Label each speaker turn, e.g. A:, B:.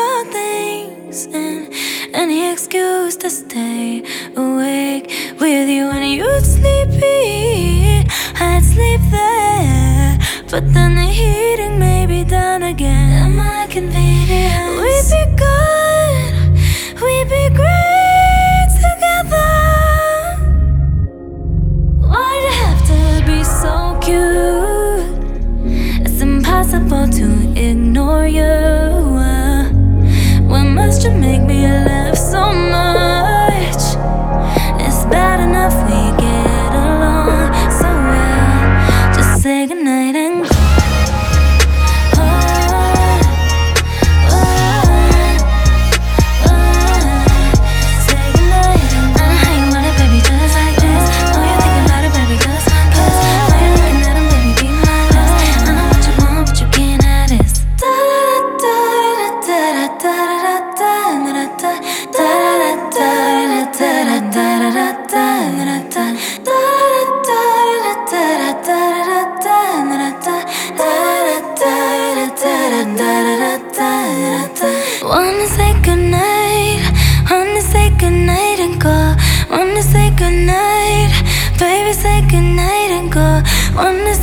A: about things and any excuse to stay awake with you. When you'd sleepy, I'd sleep there, but then the heating may be down again at my convenience. We'd be good, we'd be great together. Why'd you have to be so cute? It's impossible to ignore you. Why must you make me laugh so much? It's bad enough we get along so well. Just say goodnight and go. Wanna say goodnight, wanna say goodnight and go. Wanna say goodnight, baby, say goodnight and go. Wanna